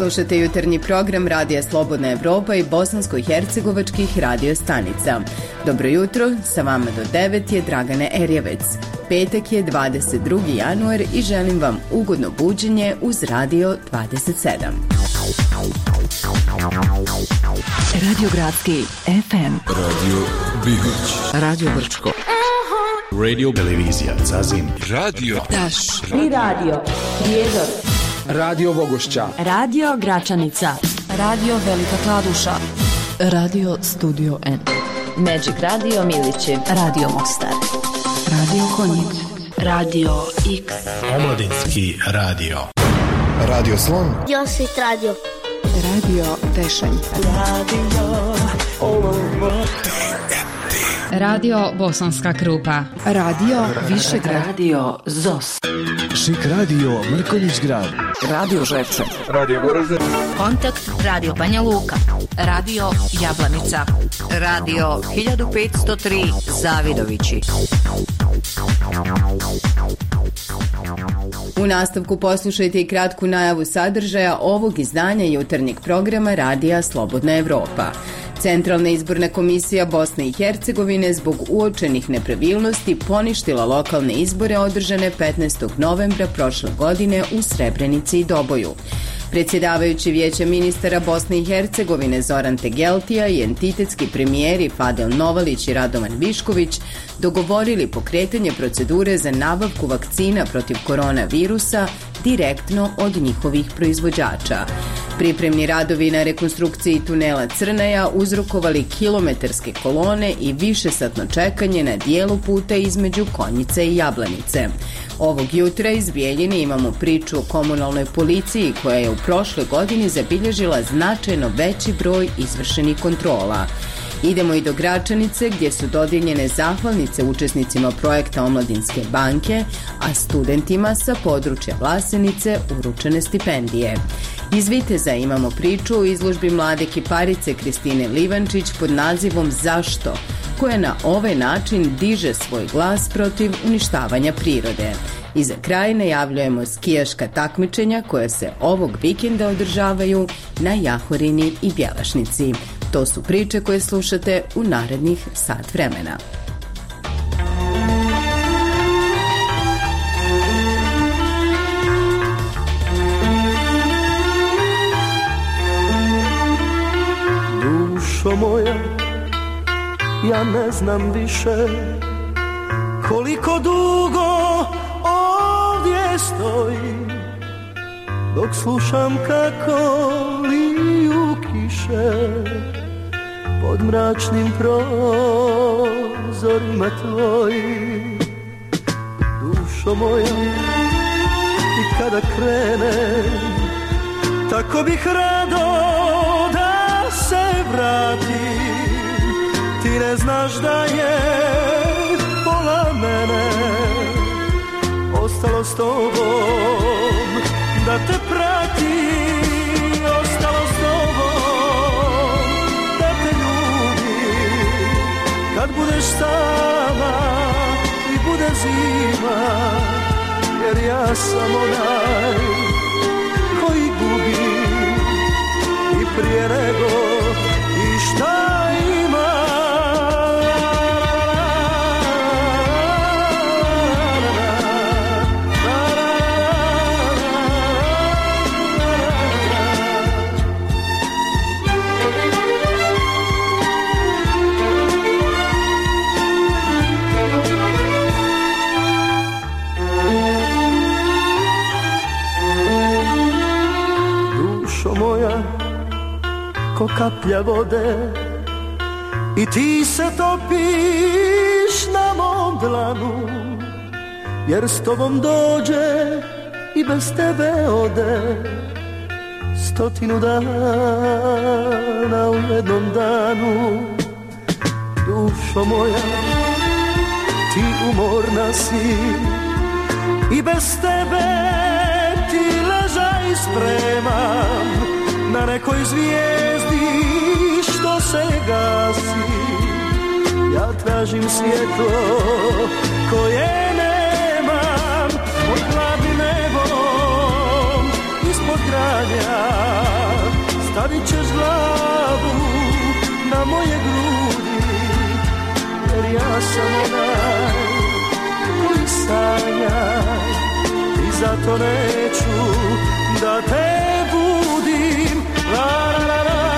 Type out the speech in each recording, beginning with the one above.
Slušate jutarnji program Radija Slobodna Evropa i bosansko-hercegovačkih radio stanica. Dobro jutro, sa vama do 9 je Dragana Erjevec. Petak je 22. januar i želim vam ugodno buđenje uz Radio 27. Radio Gradski FM, Radio Bihać, Radio Brčko, Radio Televizija Zazim, Radio Daš i Radio Prijedor, Radio Vogošća, Radio Gračanica, Radio Velika Kladuša, Radio Studio N, Magic Radio Milići, Radio Mostar, Radio Konjic, Radio X, Omladinski radio, Radio Slon, Josit Radio, Radio Tešanj, Radio Bosanska Krupa, Radio Višegrad, Radio ZOS, Šik Radio Mrkonjić Grad, Radio Žepče, Radio Goražde, Kontakt Radio Banja Luka, Radio Jablanica, Radio 1503 Zavidovići. U nastavku poslušajte i kratku najavu sadržaja ovog izdanja jutarnjeg programa Radija Slobodna Evropa. Centralna izborna komisija Bosne i Hercegovine zbog uočenih nepravilnosti poništila lokalne izbore održane 15. novembra prošle godine u Srebrenici i Doboju. Predsjedavajući Vijeća ministara Bosne i Hercegovine Zoran Tegeltija i entitetski premijeri Fadel Novalić i Radovan Višković dogovorili pokretanje procedure za nabavku vakcina protiv koronavirusa direktno od njihovih proizvođača. Pripremni radovi na rekonstrukciji tunela Crnaja uzrokovali kilometarske kolone i višesatno čekanje na dijelu puta između Konjice i Jablanice. Ovog jutra iz Bijeljine imamo priču o komunalnoj policiji koja je u prošloj godini zabilježila značajno veći broj izvršenih kontrola. Idemo i do Gračanice gdje su dodijeljene zahvalnice učesnicima projekta Omladinske banke, a studentima sa područja Vlasenice uručene stipendije. Iz Viteza imamo priču o izložbi mlade kiparice Kristine Livančić pod nazivom Zašto?, koja na ovaj način diže svoj glas protiv uništavanja prirode. I za kraj najavljujemo skijaška takmičenja koja se ovog vikenda održavaju na Jahorini i Bjelašnici. To su priče koje slušate u narednih sat vremena. Dušo moja, ja ne znam više koliko dugo ovdje stojim, dok slušam kako liju kiše pod mračnim prozorima tvojim. Dušo moja, i kada krenem, tako bih rado da se vratim. Ti ne znaš da je pola mene ostalo s tobom, da te prati, ostalo s tobom, da te ljubi. Kad budeš sama i bude zima, jer ja sam onaj koji gubi i prije nego i šta ima. Ko kaplja vode i ti se topiš na mom dlanu, jer s tobom dođe i bez tebe ode 100 dana u jednom danu. Dušo moja, ti umorna si i bez tebe ti ležaj spremam na nekoj zvijezdi što se gasi. Ja tražim svjetlo koje nemam pod hladnim nebom ispod granja. zato neću da te budim. La, la, la, la.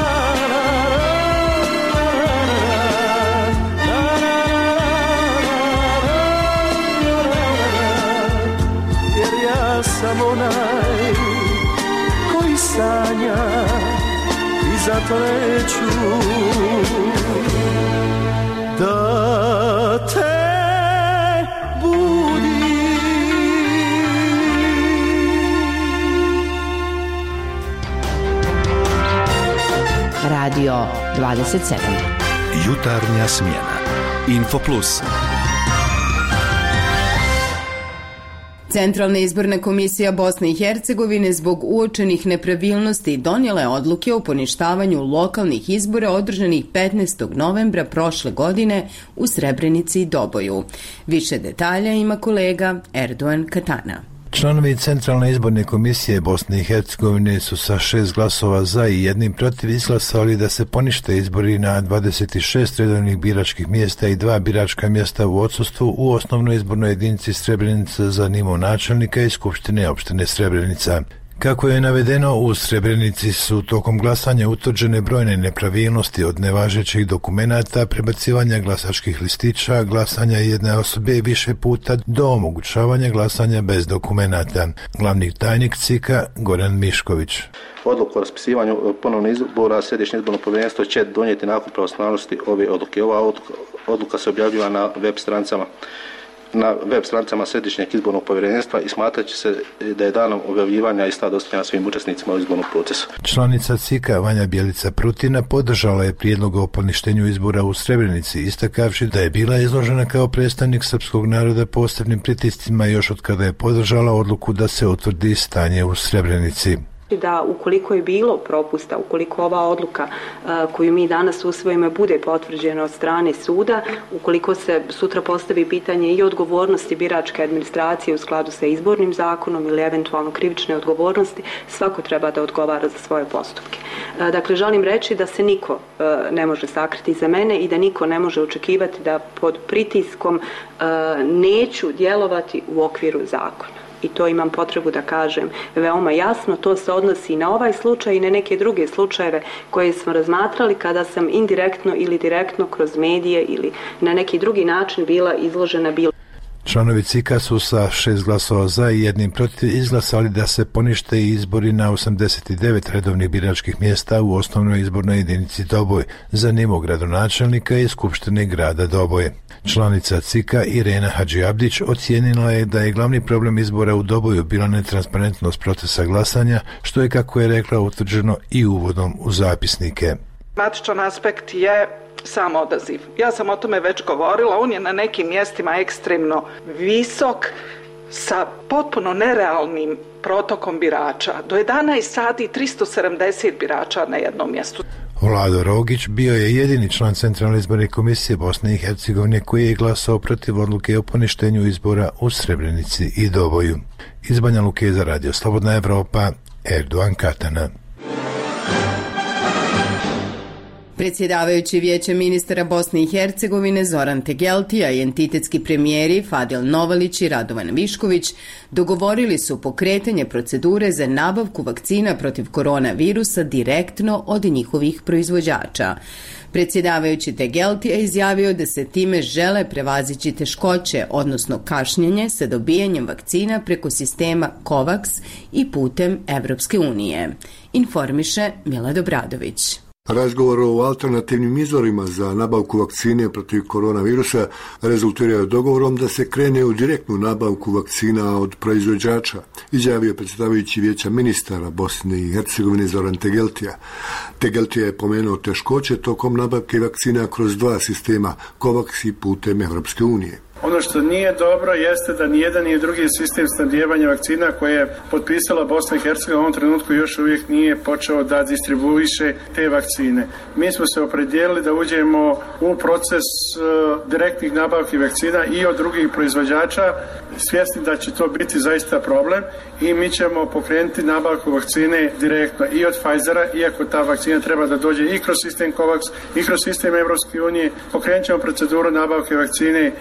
Sam onaj koji sanja i zato neću da te budim. Radio 27. Jutarnja smjena. Info Plus. Centralna izborna komisija Bosne i Hercegovine zbog uočenih nepravilnosti donijela je odluke o poništavanju lokalnih izbora održanih 15. novembra prošle godine u Srebrenici i Doboju. Više detalja ima kolega Erdogan Katana. Članovi Centralne izborne komisije Bosne i Hercegovine su sa 6 glasova za i 1 protiv izglasali da se ponište izbori na 26 redovnih biračkih mjesta i 2 biračka mjesta u odsustvu u osnovnoj izbornoj jedinici Srebrenica za nivo načelnika i Skupštine opštine Srebrenica. Kako je navedeno, u Srebrenici su tokom glasanja utvrđene brojne nepravilnosti od nevažećih dokumenata, prebacivanja glasačkih listića, glasanja jedne osobe više puta do omogućavanja glasanja bez dokumenata. Glavni tajnik CIK-a Goran Mišković. Odluku o raspisivanju ponovnih izbora Središnje izborno povjerenstvo će donijeti nakon pravosnažnosti ove odluke. Ova odluka se objavljiva na web stranicama Središnjeg izbornog povjerenstva i smatrat će se da je danom objavljivanja ista dostavljena svim učesnicima u izbornom procesu. Članica CIK-a Vanja Bjelica Prutina podržala je prijedlog o poništenju izbora u Srebrenici, istakavši da je bila izložena kao predstavnik srpskog naroda posebnim pritiscima još od kada je podržala odluku da se utvrdi stanje u Srebrenici. Da ukoliko je bilo propusta, ukoliko ova odluka koju mi danas usvojimo bude potvrđena od strane suda, ukoliko se sutra postavi pitanje i odgovornosti biračke administracije u skladu sa izbornim zakonom ili eventualno krivične odgovornosti, svako treba da odgovara za svoje postupke. Dakle, želim reći da se niko ne može sakriti za mene i da niko ne može očekivati da pod pritiskom neću djelovati u okviru zakona. I to imam potrebu da kažem veoma jasno, to se odnosi i na ovaj slučaj i na neke druge slučajeve koje smo razmatrali kada sam indirektno ili direktno kroz medije ili na neki drugi način bila izložena bilo. Članovi CIK-a su sa 6 glasova za i 1 protiv izglasali da se ponište izbori na 89 redovnih biračkih mjesta u osnovnoj izbornoj jedinici Doboj za nivo gradonačelnika i Skupštine grada Doboje. Članica CIK-a Irena Hadžiabdić ocijenila je da je glavni problem izbora u Doboju bila netransparentnost procesa glasanja, što je, kako je rekla, utvrđeno i uvodom u zapisnike. Matičan aspekt je sam odaziv. Ja sam o tome već govorila, on je na nekim mjestima ekstremno visok sa potpuno nerealnim protokom birača. Do 11 sati 370 birača na jednom mjestu. Vlado Rogić bio je jedini član Centralne izborne komisije Bosne i Hercegovine koji je glasao protiv odluke o poništenju izbora u Srebrenici i Doboju. Iz Banja Luke za Radio Slobodna Evropa, Erdogan Katana. Predsjedavajući Vijeće ministara Bosne i Hercegovine Zoran Tegeltija i entitetski premijeri Fadil Novalić i Radovan Višković dogovorili su pokretanje procedure za nabavku vakcina protiv koronavirusa direktno od njihovih proizvođača. Predsjedavajući Tegeltija izjavio da se time žele prevazići teškoće, odnosno kašnjenje sa dobijanjem vakcina preko sistema COVAX i putem Evropske unije. Informiše Milad Obradović. Razgovor o alternativnim izvorima za nabavku vakcine protiv koronavirusa rezultirao dogovorom da se krene u direktnu nabavku vakcina od proizvođača, izjavio predsjedavajući Vijeća ministara Bosne i Hercegovine Zoran Tegeltija. Tegeltija je pomenuo teškoće tokom nabavke vakcina kroz 2 sistema, COVAX i putem Evropske unije. Ono što nije dobro jeste da nijedan ni drugi sistem snabdijevanja vakcina koje je potpisala Bosna i Hercegovina u ovom trenutku još uvijek nije počeo da distribuiše te vakcine. Mi smo se opredijelili da uđemo u proces direktnih nabavki vakcina i od drugih proizvođača, svjesni da će to biti zaista problem i mi ćemo pokrenuti nabavku vakcine direktno i od Pfizera, iako ta vakcina treba da dođe i kroz sistem COVAX i kroz sistem Evropske unije. Pokrenut ćemo proceduru nabavke vakcine Ruske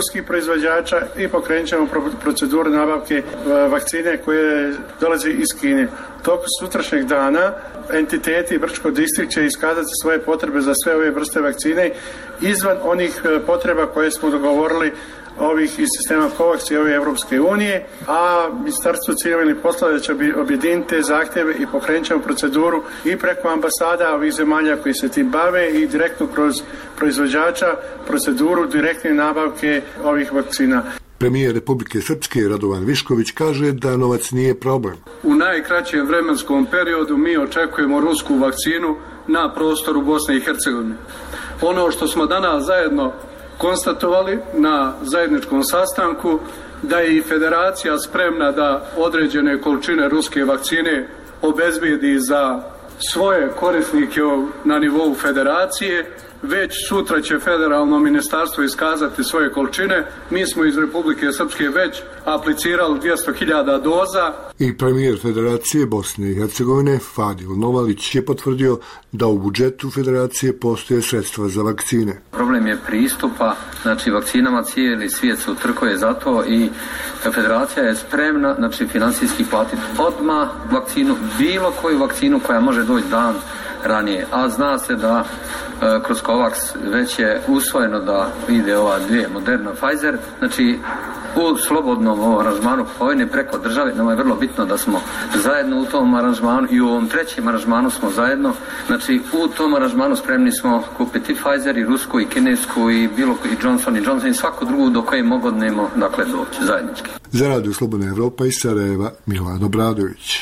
ruskih proizvođača i pokrenut ćemo proceduru nabavke vakcine koje dolaze iz Kine. Tokom sutrašnjeg dana entiteti Brčko distrikt će iskazati svoje potrebe za sve ove vrste vakcine izvan onih potreba koje smo dogovorili ovih iz sistema COVAX i ove Evropske unije, a Ministarstvo civilnih poslova će objediniti te zahtjeve i pokrenut ćemo proceduru i preko ambasada ovih zemalja koji se tim bave i direktno kroz proizvođača proceduru direktne nabavke ovih vakcina. Premijer Republike Srpske Radovan Višković kaže da novac nije problem. U najkraćem vremenskom periodu mi očekujemo rusku vakcinu na prostoru Bosne i Hercegovine. Ono što smo danas zajedno konstatovali na zajedničkom sastanku, da je i federacija spremna da određene količine ruske vakcine obezbijedi za svoje korisnike na nivou federacije. Već sutra će federalno ministarstvo iskazati svoje količine. Mi smo iz Republike Srpske već aplicirali 200.000 doza. I premijer Federacije Bosne i Hercegovine Fadil Novalić je potvrdio da u budžetu federacije postoje sredstva za vakcine. Problem je pristupa, znači vakcinama, cijeli svijet se utrkuje za to i federacija je spremna, znači financijski platiti odmah vakcinu, bilo koju vakcinu koja može doći dan ranije, a zna se da kroz COVAX već je usvojeno da ide ova dvije Moderna Pfizer, znači u slobodnom aranžmanu kupovine preko države. Nama je vrlo bitno da smo zajedno u tom aranžmanu i u ovom trećem aranžmanu smo zajedno, znači u tom aranžmanu spremni smo kupiti Pfizer i rusku i kinesku i bilo i Johnson i svaku drugu do koje mogodnemo, dakle, doći zajednički. Za Radio Slobodna Evropa iz Sarajeva, Milan Obradović.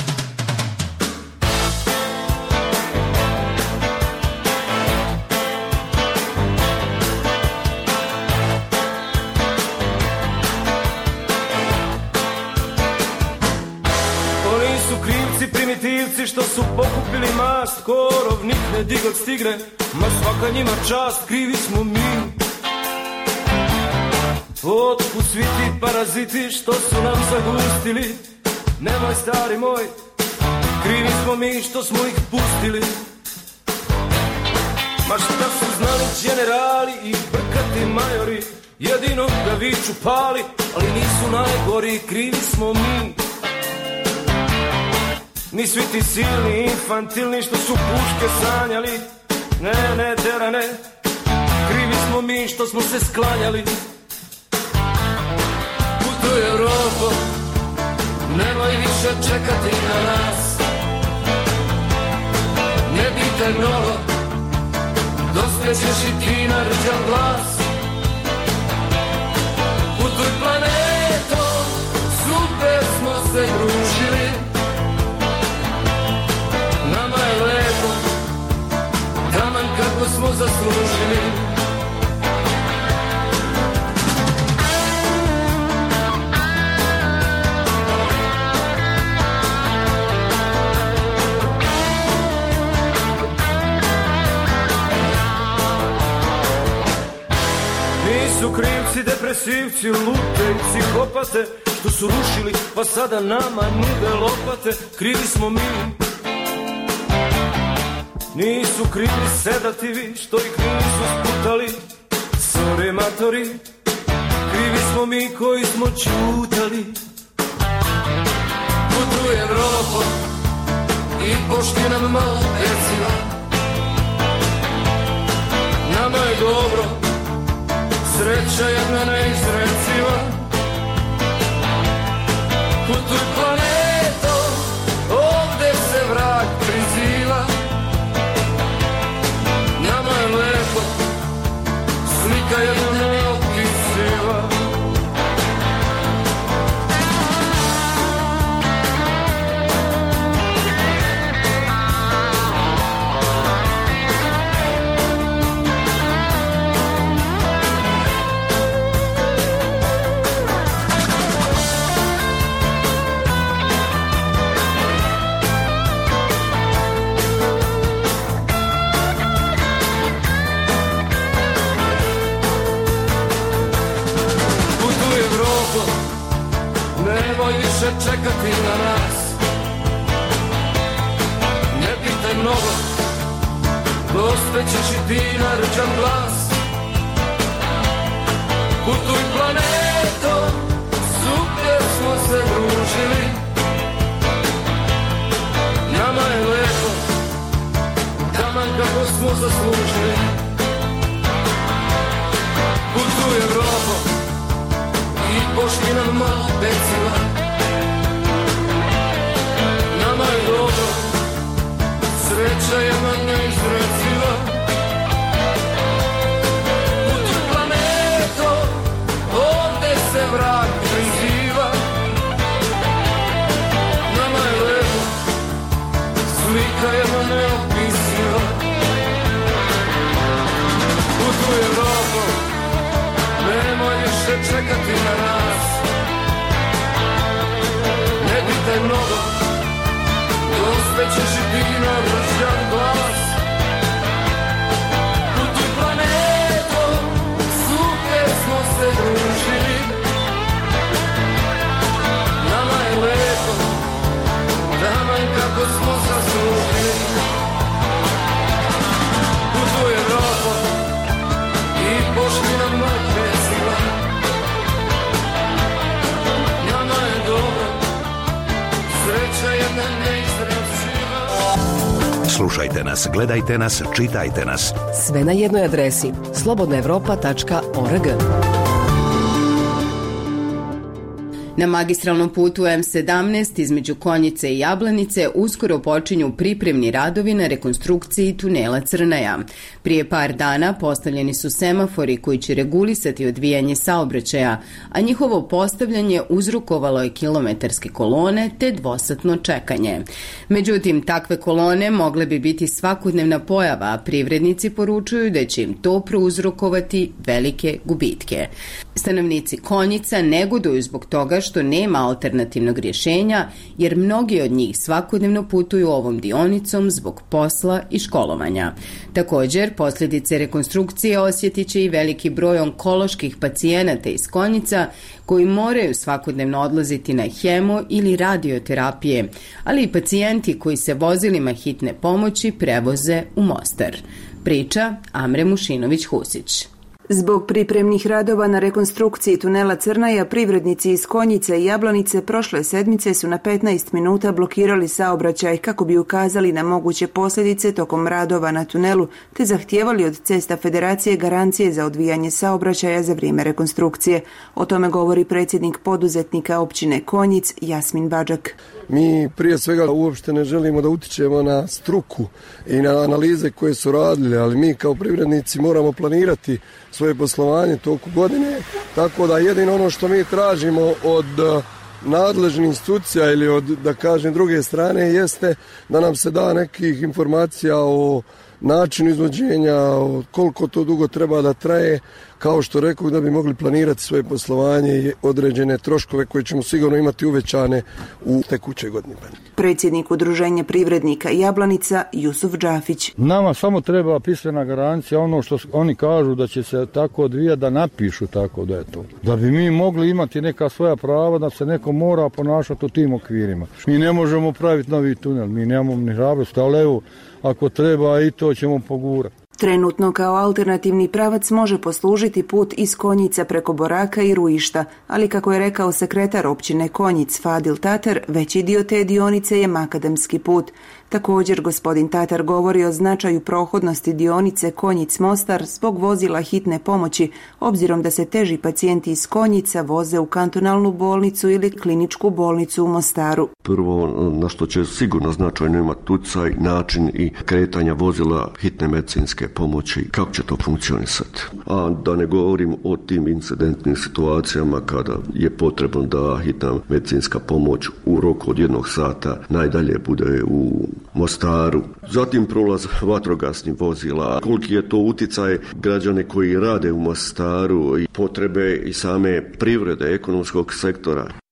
Što su pokupili mast, korov nikne digot stigne, ma svaka njima čast, krivi smo mi. Otkud svi ti paraziti što su nam zagustili, nemoj stari moj, krivi smo mi što smo ih pustili. Ma šta su znali generali i brkati majori, jedino ga viču pali, ali nisu najgori, krivi smo mi. Ni svi ti silni, infantilni što su puške sanjali, ne, tera ne, krivi smo mi što smo se sklanjali. Putuj Evropo, nemoj više čekati na nas, ne pitaj mnogo, dospjećeš i ti na rđav glas. Putuj planetom, super smo se družili, nama je lepo, taman kako smo zaslužili. Nisu krivci, depresivci, lute i psihopate, što su rušili pa sada nama nude lopate, krivi smo mi. Nisu krivi sedativi što ih nisu sputali, sorry matori, krivi smo mi koji smo čutali. Putuj Evropo i pošti nam malo peciva, nama je dobro, sreća jedna neizreciva. Putuj planeto, ovde se vrag priziva, nama je lepo, slika jedna neopisiva. Nemoj više čekati na nas, ne pitaj mnogo, dospećeš i ti na rđan glas. Putuj planetom, super smo se družili. Nama je lepo, taman kako smo zaslužili. Putuj Evropo i pošli nam malo peciva. Nama je dobro, sreća je nam neizreciva. Putuj planetom, ovde se vrag priziva. Nama je lepo, slika je nam neopisiva. Putuj Evropo, nemoj više čekati na nas. Ne pitaj mnogo, dospećeš i digno rđav glas. Putuj planetom, super smo se družili. Nama je lepo, taman kako smo zaslužili. Putuj Evropo i pošli nam mrtve sila. Nama je dobro, sreća jedna neizraziva. Slušajte nas, gledajte nas, čitajte nas. Sve na jednoj adresi slobodnaevropa.org. Na magistralnom putu M17 između Konjice i Jablanice uskoro počinju pripremni radovi na rekonstrukciji tunela Crnaja. Prije par dana postavljeni su semafori koji će regulisati odvijanje saobraćaja, a njihovo postavljanje uzrokovalo je kilometarske kolone te dvosatno čekanje. Međutim, takve kolone mogle bi biti svakodnevna pojava, a privrednici poručuju da će im to prouzrokovati velike gubitke. Stanovnici Konjica negoduju zbog toga što nema alternativnog rješenja, jer mnogi od njih svakodnevno putuju ovom dionicom zbog posla i školovanja. Također, posljedice rekonstrukcije osjetit će i veliki broj onkoloških pacijenata iz Konjica koji moraju svakodnevno odlaziti na hemo ili radioterapije, ali i pacijenti koji se vozilima hitne pomoći prevoze u Mostar. Priča Amre Mušinović-Husić. Zbog pripremnih radova na rekonstrukciji tunela Crnaja, privrednici iz Konjice i Jablanice prošle sedmice su na 15 minuta blokirali saobraćaj kako bi ukazali na moguće posljedice tokom radova na tunelu, te zahtijevali od Cesta Federacije garancije za odvijanje saobraćaja za vrijeme rekonstrukcije. O tome govori predsjednik poduzetnika općine Konjic, Jasmin Badžak. Mi prije svega uopšte ne želimo da utičemo na struku i na analize koje su radili, ali mi kao privrednici moramo planirati svoje poslovanje toku godine, tako da jedino ono što mi tražimo od nadležnih institucija ili od, da kažem, druge strane jeste da nam se da nekih informacija o načinu izvođenja, koliko to dugo treba da traje, kao što rekao, da bi mogli planirati svoje poslovanje i određene troškove koje ćemo sigurno imati uvećane u tekućoj godini. Predsjednik Udruženja privrednika Jablanica Jusuf Džafić. Nama samo treba pisana garancija, ono što oni kažu da će se tako odvijati, da napišu tako da je to. Da bi mi mogli imati neka svoja prava, da se neko mora ponašati u tim okvirima. Mi ne možemo praviti novi tunel, mi nemamo ni hrabrosti, ali evo, ako treba i to ćemo pogurati. Trenutno kao alternativni pravac može poslužiti put iz Konjica preko Boraka i Ruišta, ali kako je rekao sekretar općine Konjic Fadil Tatar, veći dio te dionice je makadamski put. Također, gospodin Tatar govori o značaju prohodnosti dionice Konjic-Mostar zbog vozila hitne pomoći, obzirom da se teži pacijenti iz Konjica voze u kantonalnu bolnicu ili kliničku bolnicu u Mostaru. Prvo, na što će sigurno značajno imati utjecaj, način i kretanja vozila hitne medicinske pomoći, kako će to funkcionisati. A da ne govorim o tim incidentnim situacijama kada je potrebno da hitna medicinska pomoć u roku od 1 sata najdalje bude u Mostaru. Zatim prolaz vatrogasnih vozila. Koliki je to utjecaj građane koji rade u Mostaru i potrebe i same privrede, ekonomskog sektora.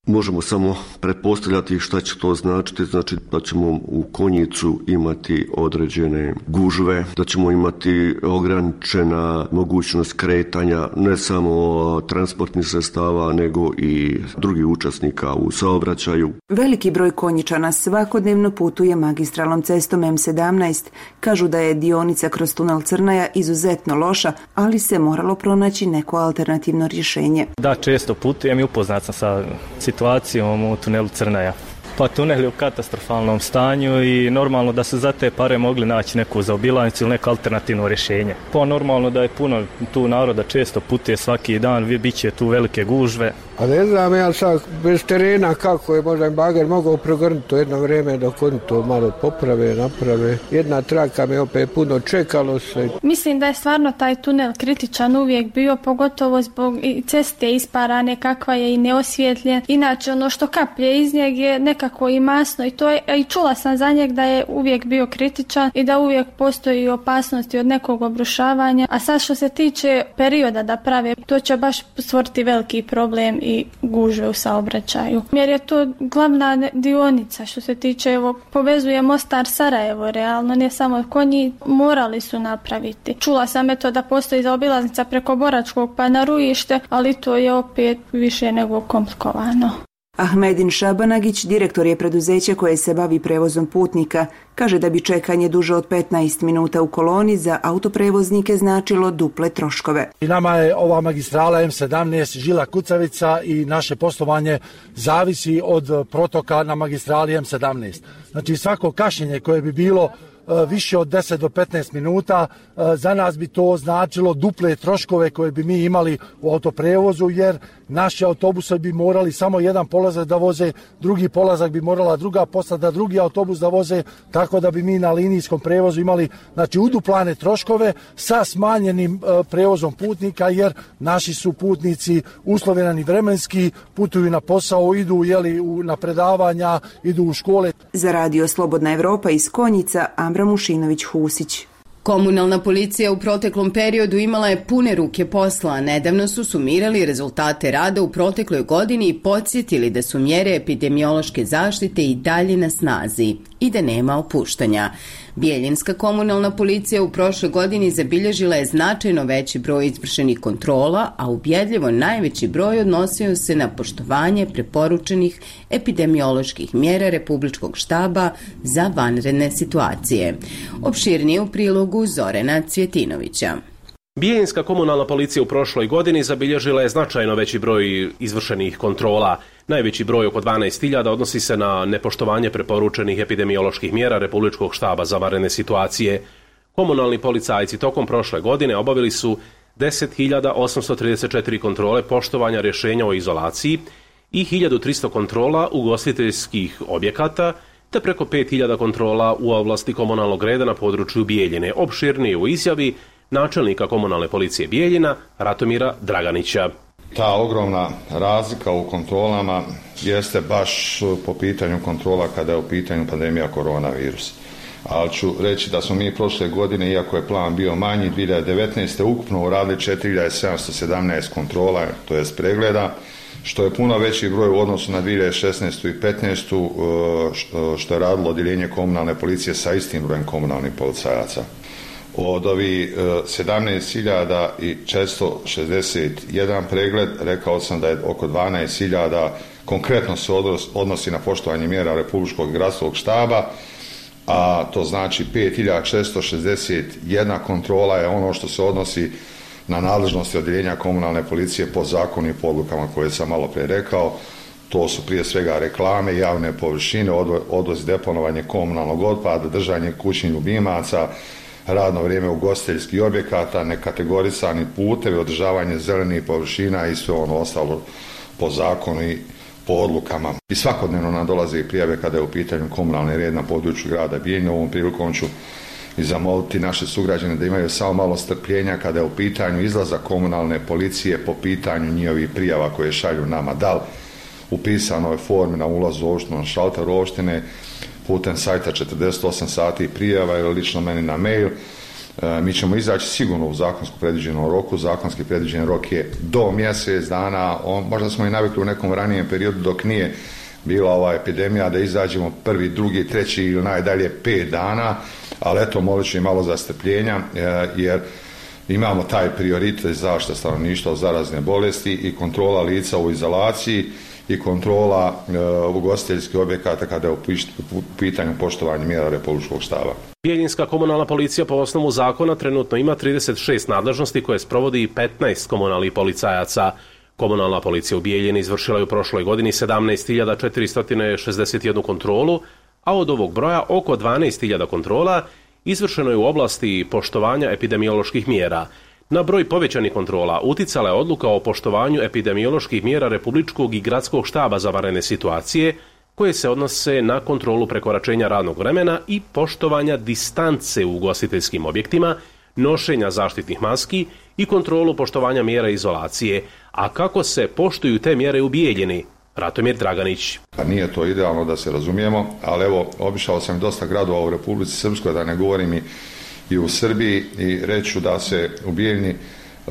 Možemo samo pretpostavljati šta će to značiti, znači da ćemo u Konjicu imati određene gužve, da ćemo imati ograničena mogućnost kretanja ne samo transportnih sredstava nego i drugih učesnika u saobraćaju. Veliki broj Konjičana svakodnevno putuje magistralnom cestom M17. Kažu da je dionica kroz tunel Crnaja izuzetno loša, ali se moralo pronaći neko alternativno rješenje. Da, često putujem i upoznat sam sa situacijom u tunelu Crnaja. Pa tunel je u katastrofalnom stanju i normalno da su za te pare mogli naći neku zaobilaznicu ili neko alternativno rješenje. Pa normalno da je puno tu naroda, često putuje svaki dan, bit će tu velike gužve. A ne znam ja sad bez terena kako je možda bager mogao pregrnuti to jedno vrijeme dok oni to malo poprave, naprave. Jedna traka me opet puno čekalo se. Mislim da je stvarno taj tunel kritičan uvijek bio, pogotovo zbog ceste isparane kakva je i neosvjetljen. Inače ono što kaplje iz njeg je nekako i masno i to je, i čula sam za njeg da je uvijek bio kritičan i da uvijek postoji opasnosti od nekog obrušavanja. A sad što se tiče perioda da prave, to će baš stvoriti veliki problem i gužve u saobraćaju. Jer je to glavna dionica što se tiče, evo, povezuje Mostar Sarajevo, realno, ne samo Konji, morali su napraviti. Čula sam da postoji zaobilaznica preko Boračkog pa na Ruište, ali to je opet više nego komplikovano. Ahmedin Šabanagić, direktor je preduzeća koje se bavi prevozom putnika, kaže da bi čekanje duže od 15 minuta u koloni za autoprevoznike značilo duple troškove. I nama je ova magistrala M17 žila kucavica i naše poslovanje zavisi od protoka na magistrali M17. Znači svako kašnjenje koje bi bilo više od 10 do 15 minuta, za nas bi to značilo duple troškove koje bi mi imali u autoprevozu, jer naši autobusi bi morali samo jedan polazak da voze, drugi polazak bi morala druga posada, drugi autobus da voze, tako da bi mi na linijskom prevozu imali uduplane troškove sa smanjenim prevozom putnika, jer naši su putnici uslovljeni vremenski, putuju na posao, idu na predavanja, idu u škole. Za Radio Slobodna Evropa iz Konjica, Ambra Mušinović-Husić. Komunalna policija u proteklom periodu imala je pune ruke posla. Nedavno su sumirali rezultate rada u protekloj godini i podsjetili da su mjere epidemiološke zaštite i dalje na snazi i da nema opuštanja. Bijeljinska komunalna policija u prošloj godini zabilježila je značajno veći broj izvršenih kontrola, a ubjedljivo najveći broj odnosio se na poštovanje preporučenih epidemioloških mjera Republičkog štaba za vanredne situacije. Opširnije u prilogu Zorana Cvjetinovića. Bijeljinska komunalna policija u prošloj godini zabilježila je značajno veći broj izvršenih kontrola. Najveći broj, oko 12.000, odnosi se na nepoštovanje preporučenih epidemioloških mjera Republičkog štaba za vanredne situacije. Komunalni policajci tokom prošle godine obavili su 10.834 kontrole poštovanja rješenja o izolaciji i 1.300 kontrola ugostiteljskih objekata, te preko 5.000 kontrola u ovlasti komunalnog reda na području Bijeljine. Opširnije u izjavi načelnika komunalne policije Bijeljina Ratomira Draganića. Ta ogromna razlika u kontrolama jeste baš po pitanju kontrola kada je u pitanju pandemija koronavirusa. Ali ću reći da smo mi prošle godine, iako je plan bio manji, 2019. ukupno uradili 4.717 kontrola, to jest pregleda, što je puno veći broj u odnosu na 2016. i 2015. što je radilo odjeljenje komunalne policije sa istim brojem komunalnih policajaca. Od ovih 17.461 pregled, rekao sam da je oko 12.000 konkretno se odnosi na poštovanje mjera Republičkog gradskog štaba, a to znači 5.661 kontrola je ono što se odnosi na nadležnosti odjeljenja komunalne policije po zakonu i po odlukama koje sam malo prije rekao. To su prije svega reklame, javne površine, odvoz i deponovanje komunalnog otpada, držanje kućnih ljubimaca, radno vrijeme ugostiteljskih objekata, nekategorisani putevi, održavanje zelenih površina i sve ono ostalo po zakonu i po odlukama. I svakodnevno nam dolaze i prijave kada je u pitanju komunalni red na području grada Bijeljine. Ovom prilikom ću i zamoliti naše sugrađane da imaju samo malo strpljenja kada je u pitanju izlazak komunalne policije po pitanju njihovih prijava koje šalju nama, da li u pisanoj formi na ulazu u opštinu, na šalteru opštine, putem sajta 48 sati prijava ili lično meni na mail, Mi ćemo izaći sigurno u zakonsko predviđenom roku. Zakonski predviđen rok je do mjesec dana. Možda smo i navikli u nekom ranijem periodu dok nije bila ova epidemija da izađemo 1., 2., 3. ili najdalje 5 dana, ali eto, molit ću i malo za strpljenja jer imamo taj prioritet zaštita stanovništva od zarazne bolesti i kontrola lica u izolaciji i kontrola ugostiteljskih objekata kada je u pitanju poštovanja mjera Republičkog štaba. Bijeljinska komunalna policija po osnovu zakona trenutno ima 36 nadležnosti koje sprovodi i 15 komunalnih policajaca. Komunalna policija u Bijeljini izvršila je u prošloj godini 17.461 kontrolu, a od ovog broja oko 12.000 kontrola izvršeno je u oblasti poštovanja epidemioloških mjera. Na broj povećanih kontrola uticala je odluka o poštovanju epidemioloških mjera Republičkog i Gradskog štaba za vanredne situacije, koje se odnose na kontrolu prekoračenja radnog vremena i poštovanja distance u ugostiteljskim objektima, nošenja zaštitnih maski i kontrolu poštovanja mjera izolacije. A kako se poštuju te mjere u Bijeljini? Ratomir Draganić. Pa nije to idealno da se razumijemo, ali evo, obišao sam dosta gradova u Republici Srpskoj, da ne govorim i u Srbiji, i reću da se u Bijeljini u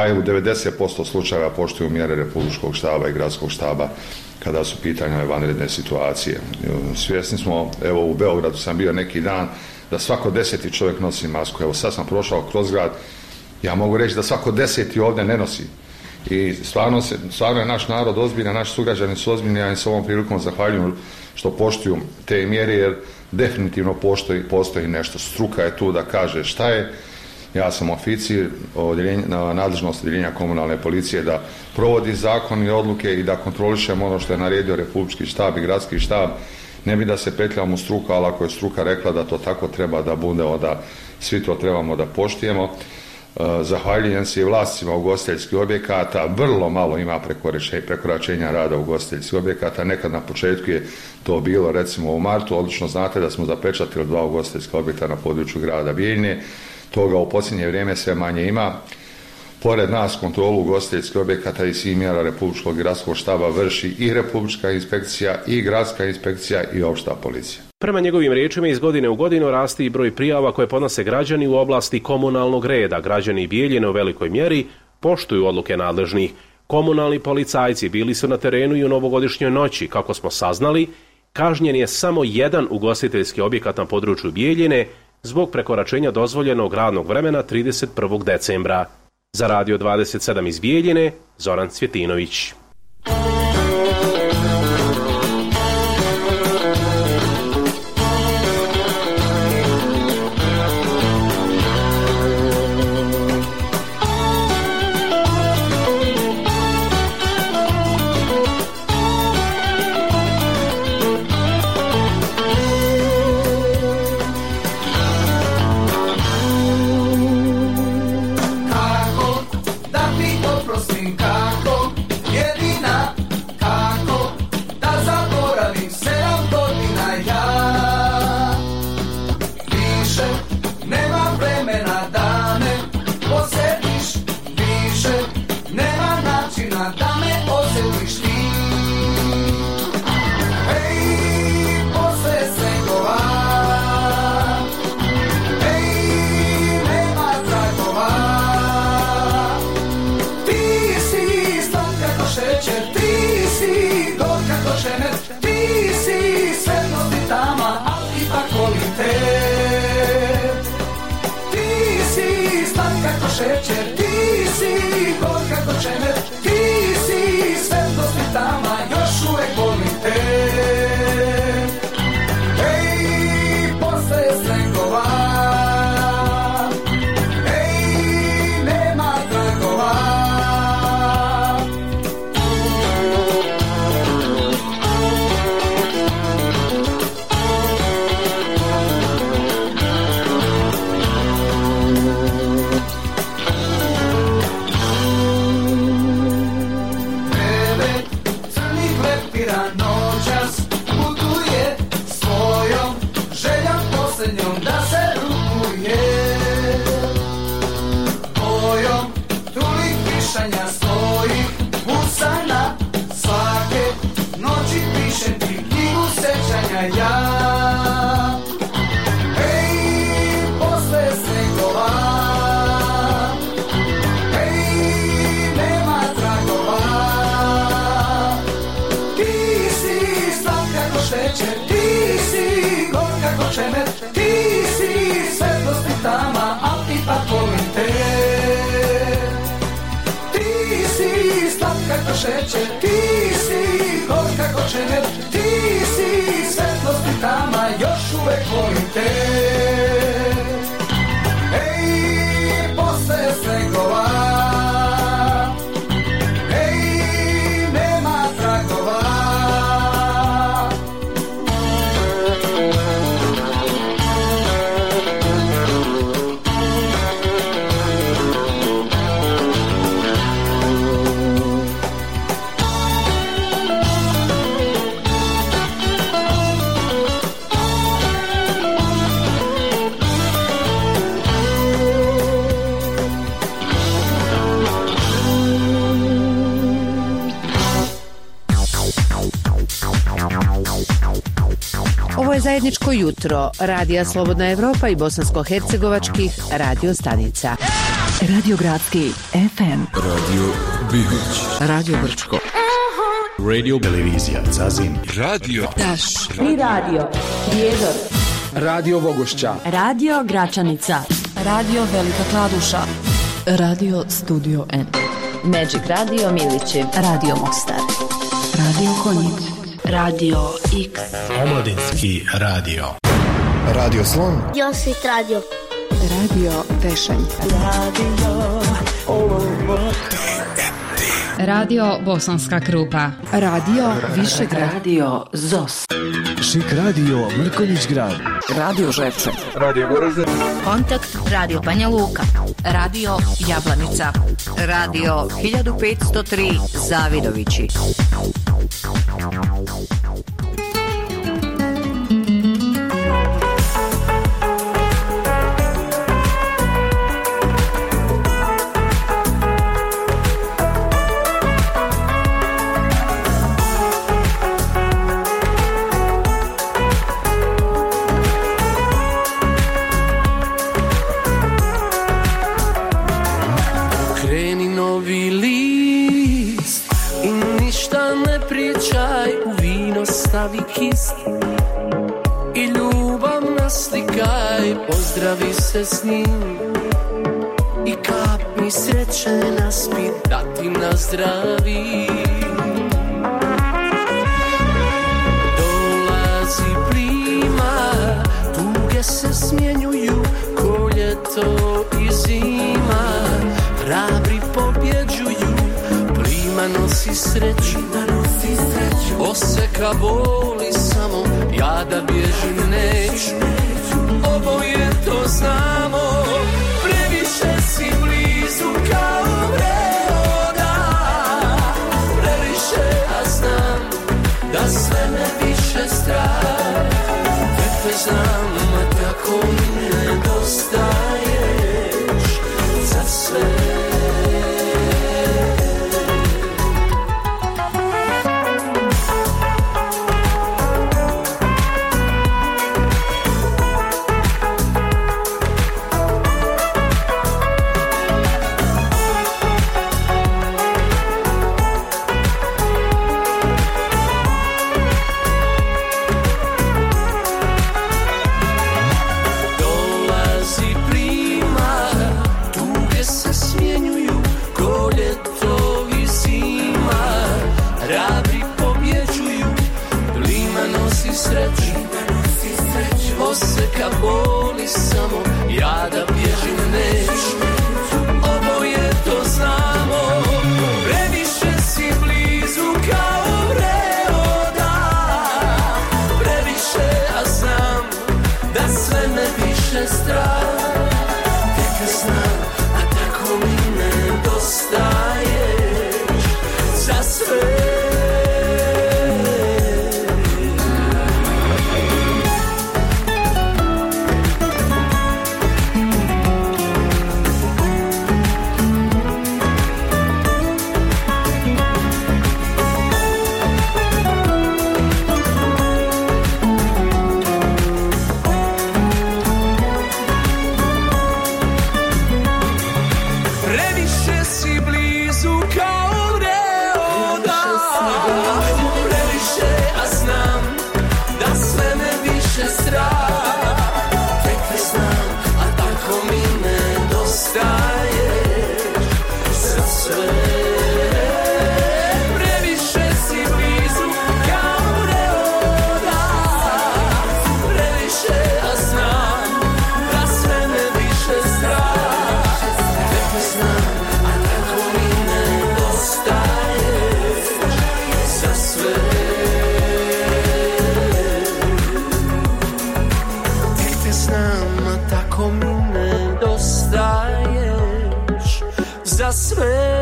90% slučajeva poštuju mjere Republičkog štaba i Gradskog štaba kada su pitanja vanredne situacije. Svjesni smo, evo u Beogradu sam bio neki dan, da svako 10. čovjek nosi masku. Evo sad sam prošao kroz grad, ja mogu reći da svako 10. ovdje ne nosi. I stvarno je naš narod ozbiljan, naši sugrađani su ozbiljni, ja im se ovom prilikom zahvaljujem što poštuju te mjere, jer definitivno postoji nešto. Struka je tu da kaže šta je. Ja sam oficir na nadležnost odjeljenja komunalne policije da provodi zakon i odluke i da kontrolišemo ono što je naredio Republički štab i Gradski štab. Ne bi da se petljamo u struku, ali ako je struka rekla da to tako treba da bude, onda svi to trebamo da poštujemo. Zahvaljujem se i vlasnicima ugostiteljskih objekata, vrlo malo ima prekoračenja rada ugostiteljskih objekata. Nekad na početku je to bilo, recimo u martu, odlično znate da smo zapečatili 2 ugostiteljska objekta na području grada Bijeljine. Toga u posljednje vrijeme sve manje ima. Pored nas kontrolu ugostiteljskih objekata i svih mjera Republičkog i Gradskog štaba vrši i Republička inspekcija, i Gradska inspekcija, i opšta policija. Prema njegovim riječima, iz godine u godinu raste i broj prijava koje podnose građani u oblasti komunalnog reda. Građani Bijeljine u velikoj mjeri poštuju odluke nadležnih. Komunalni policajci bili su na terenu i u novogodišnjoj noći. Kako smo saznali, kažnjen je samo jedan ugostiteljski objekat na području Bijeljine zbog prekoračenja dozvoljenog radnog vremena 31. decembra. Za Radio 27 iz Bijeljine, Zoran Cvjetinović. šećer, ti si gorka ko čemer, ti si svetlost i tama, al ipak volim te. Ti si slatka ko šećer, ti si gorka ko čemer, ti si svetlost i tama, još uvek volim te. Ej, posle snegova, Ovo je zajedničko jutro Radija Slobodna Evropa i bosansko-hercegovačkih radio stanica. Radio Gradski FM, Radio Bihać, Radio Brčko, Radio Televizija Zazin, Radio Taš i Radio Prijedor, Radio Vogošća, Radio Gračanica, Radio Velika Kladuša, Radio Studio N, Magic Radio Milići, Radio Mostar, Radio Konjic, Radio X, Omladinski radio, Radio Slon, Josit Radio, Radio Tešanj, Radio Bosanska Krupa, Radio Višegrad, Radio ZOS, Šik Radio Mrkonjić Grad, Radio Žepče, Radio Goražde, Kontakt Radio Banja Luka, Radio Jablanica, Radio 1503 Zavidovići. Stavi kist i ljubav naslikaj, pozdravi se s njim i kap mi sreće naspi, da ti nazdravi. Dolazi plima, tuge se smjenjuju ko ljeto i zima, hrabri pobjeđuju, plima nosi sreću, oseka boli samo, ja da bježim neću, oboje to znamo, previše si blizu kao vreoda, previše, a znam da sve me više strah, te znam, a tako mi nedostaješ za sve. sve.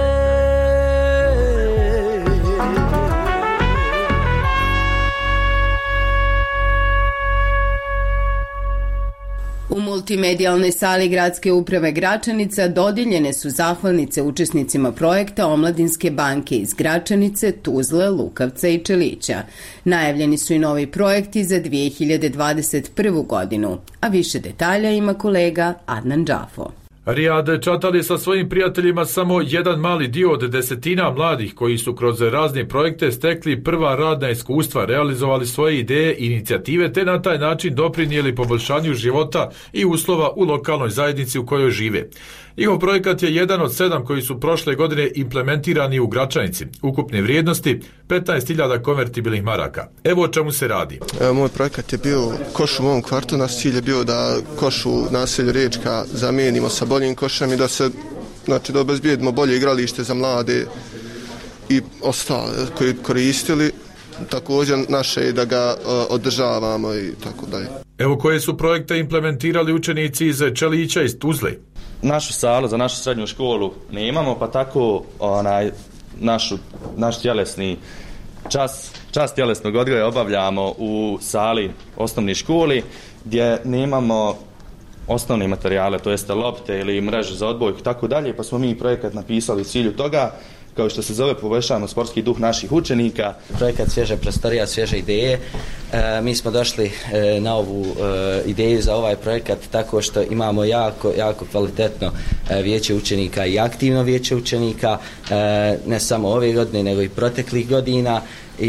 U multimedijalnoj sali Gradske uprave Gračanica dodijeljene su zahvalnice učesnicima projekta Omladinske banke iz Gračanice, Tuzle, Lukavca i Čelića. Najavljeni su i novi projekti za 2021. godinu, a više detalja ima kolega Adnan Džafo. Rijad Čatal je sa svojim prijateljima samo jedan mali dio od desetina mladih koji su kroz razne projekte stekli prva radna iskustva, realizovali svoje ideje i inicijative te na taj način doprinijeli poboljšanju života i uslova u lokalnoj zajednici u kojoj žive. Njihov projekat je jedan od 7 koji su prošle godine implementirani u Gračanici. Ukupne vrijednosti 15.000 konvertibilnih maraka. Evo o čemu se radi. Moj projekat je bio koš u mom kvartu. Naš cilj je bio da koš u naselju Riječka zamijenimo sa boljim košem i da se, znači, da obezbijedimo bolje igralište za mlade i ostale koji koristili. Također naše je da ga održavamo i tako dalje. Evo koje su projekte implementirali učenici iz Čelića iz Tuzle. Našu salu za našu srednju školu nemamo, pa tako naš tjelesni čas tjelesnog odgoja obavljamo u sali osnovne školi gdje nemamo osnovne materijale, to jeste lopte ili mreže za odbojku i tako dalje, pa smo mi projekat napisali u cilju toga, kao što se zove, poboljšavamo sportski duh naših učenika. Projekat svježe prostorija, svježe ideje. Mi smo došli na ovu ideju za ovaj projekat tako što imamo jako kvalitetno vijeće učenika i aktivno vijeće učenika, ne samo ove godine nego i proteklih godina.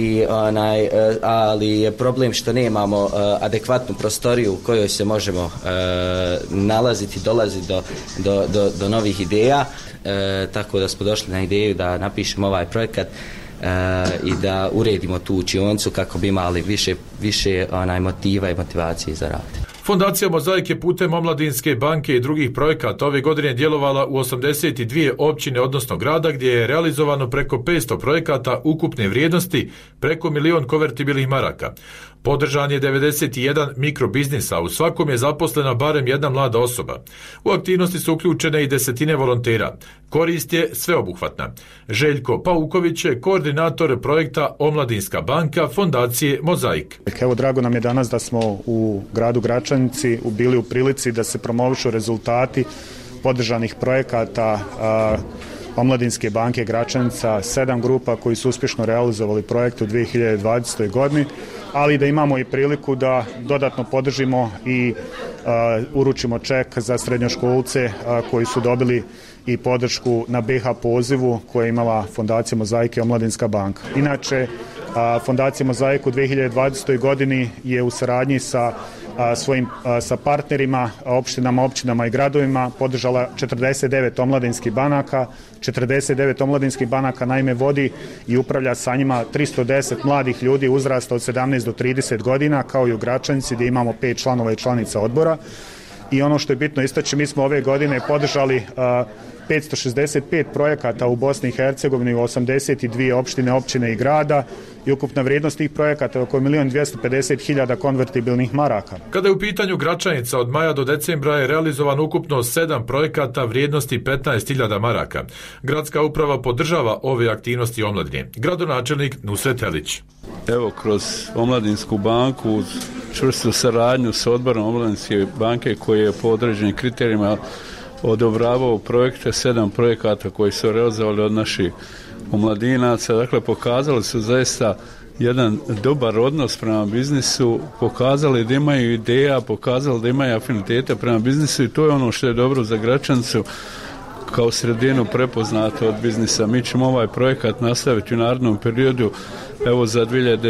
Ali je problem što nemamo adekvatnu prostoriju u kojoj se možemo nalaziti, dolaziti do novih ideja, tako da smo došli na ideju da napišemo ovaj projekat i da uredimo tu učionicu kako bi imali više motiva i motivacije za rad. Fondacija Mozaik je putem Omladinske banke i drugih projekata ove godine djelovala u 82 općine, odnosno grada, gdje je realizovano preko 500 projekata ukupne vrijednosti preko 1.000.000 konvertibilnih maraka. Podržan je 91 mikrobiznisa, u svakom je zaposlena barem jedna mlada osoba. U aktivnosti su uključene i desetine volontera. Korist je sveobuhvatna. Željko Pauković je koordinator projekta Omladinska banka Fondacije Mozaik. Evo, drago nam je danas da smo u gradu Gračanici bili u prilici da se promovišu rezultati podržanih projekata Omladinske banke Gračanica, 7 grupa koji su uspješno realizovali projekt u 2020. godini, ali da imamo i priliku da dodatno podržimo i uručimo ček za srednjoškolce koji su dobili i podršku na BH pozivu koje je imala Fondacija Mozaik i Omladinska banka. Inače, Fondacija Mozaik u 2020. godini je u saradnji sa partnerima, općinama i gradovima podržala 49 omladinskih banaka. 49 omladinskih banaka naime vodi i upravlja sa njima 310 mladih ljudi uzrasta od 17 do 30 godina, kao i u Gračanici gdje imamo 5 članova i članica odbora. I ono što je bitno istaći, mi smo ove godine podržali 565 projekata u Bosni i Hercegovini u 82 općine i grada i ukupna vrijednost tih projekata je oko 1.250.000 konvertibilnih maraka. Kada je u pitanju Gračanica, od maja do decembra je realizovan ukupno 7 projekata vrijednosti 15.000 maraka. Gradska uprava podržava ove aktivnosti omladine. Gradonačelnik Nusret Elić. Evo, kroz Omladinsku banku uz čvrstu saradnju s odborom Omladinske banke koji je po određenim kriterijima odobravao projekte, 7 projekata koji su realizovali od naših omladinaca. Dakle, pokazali su zaista jedan dobar odnos prema biznisu, pokazali da imaju ideja, pokazali da imaju afinitete prema biznisu i to je ono što je dobro za Gračanicu kao sredinu prepoznato od biznisa. Mi ćemo ovaj projekat nastaviti u narednom periodu. Evo, za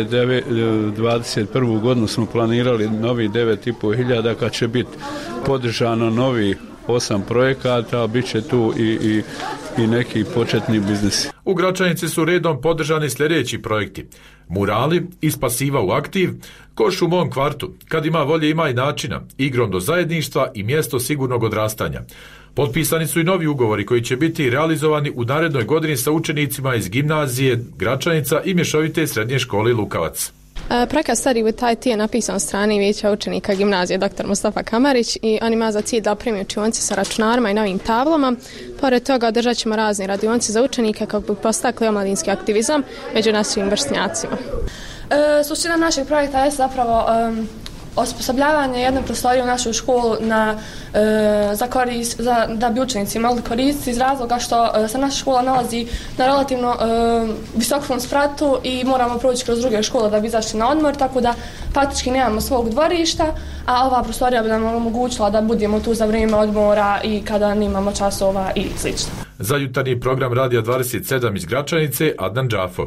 2021. godinu smo planirali novi 9.500 kad će biti podržano novi 8 projekata, a bit će tu i neki početni biznisi. U Gračanici su redom podržani sljedeći projekti: murali, iz pasiva u aktiv, koš u mom kvartu, kad ima volje ima i načina, igrom do zajedništva i mjesto sigurnog odrastanja. Potpisani su i novi ugovori koji će biti realizovani u narednoj godini sa učenicima iz gimnazije Gračanica i mješovite srednje škole Lukavac. Projekat Study with IT je napisan od strane Vijeća učenika gimnazije dr. Mustafa Kamarić i on ima za cilj da opremi učionice sa računarima i novim tablama. Pored toga održat ćemo razne radionice za učenike kako bi postakli omladinski aktivizam među našim vršnjacima. Suština našeg projekta je zapravo osposobljavanje jedne prostorije u našu školu da bi učenici mogli koristiti iz razloga što se naša škola nalazi na relativno visokom spratu i moramo proći kroz druge škole da bi izašli na odmor, tako da faktički nemamo svog dvorišta, a ova prostorija bi nam omogućila da budemo tu za vrijeme odmora i kada nemamo časova i sl. Za jutarnji program Radija 27 iz Gračanice, Adnan Džafo.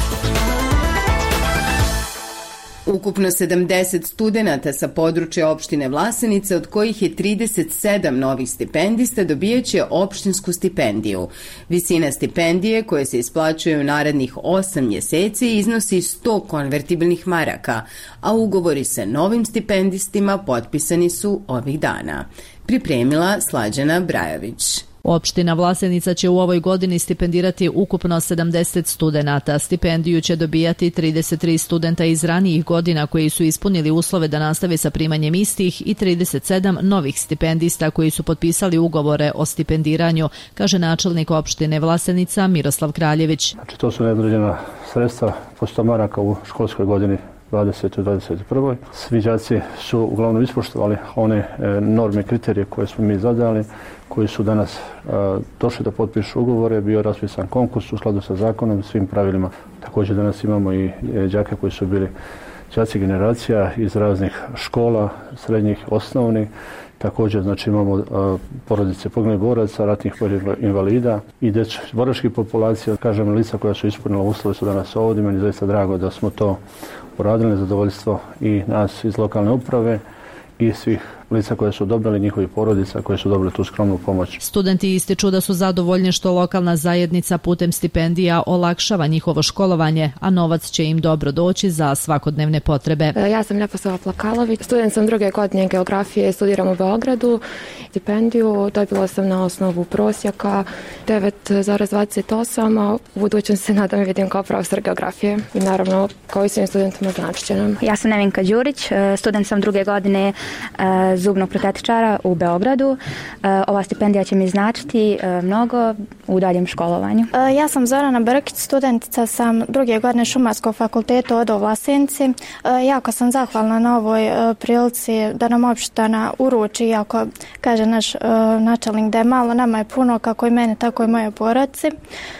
Ukupno 70 studenata sa područja opštine Vlasenica, od kojih je 37 novih stipendista, dobijaće opštinsku stipendiju. Visina stipendije, koje se isplaćuje u narednih 8 mjeseci, iznosi 100 konvertibilnih maraka, a ugovori sa novim stipendistima potpisani su ovih dana. Pripremila Slađana Brajović. Opština Vlasenica će u ovoj godini stipendirati ukupno 70 studenata. Stipendiju će dobijati 33 studenta iz ranijih godina koji su ispunili uslove da nastave sa primanjem istih i 37 novih stipendista koji su potpisali ugovore o stipendiranju, kaže načelnik opštine Vlasenica Miroslav Kraljević. Znači, to su neodređena sredstva po 100 maraka u školskoj godini 2021. Svi đaci su uglavnom ispoštovali one norme, kriterije koje smo mi zadali, koji su danas došli da potpišu ugovore, bio raspisan konkurs u skladu sa zakonom, svim pravilima. Također danas imamo i đake koji su bili đaci generacija iz raznih škola, srednjih, osnovnih. Također, znači, imamo porodice poginulih boraca, ratnih invalida i boračkih populacija. Kažem, lica koja su ispunila uslove su danas ovdje. Meni je zaista drago da smo to uradili na zadovoljstvo i nas iz lokalne uprave i svih lica koje su dobili, njihovih porodica koje su dobili tu skromnu pomoć. Studenti ističu da su zadovoljni što lokalna zajednica putem stipendija olakšava njihovo školovanje, a novac će im dobro doći za svakodnevne potrebe. Ja sam Ljeposava Plakalović, student sam 2. godine geografije, studiram u Beogradu. Stipendiju dobila sam na osnovu prosjeka 9,28, a u budućnosti se nadam vidim kao profesor geografije i naravno kao i svim studentima značit će nam. Ja sam Nevenka Đurić, student sam 2. godine zubnog protetičara u Beogradu. Ova stipendija će mi značiti mnogo u daljem školovanju. Ja sam Zorana Brkić, studentica sam 2. godine Šumarskog fakulteta ODO Vlasenci. Jako sam zahvalna na ovoj prilici da nam opština uruči, iako kaže naš načelnik da je malo, nama je puno, kako i mene, tako i moje porodice.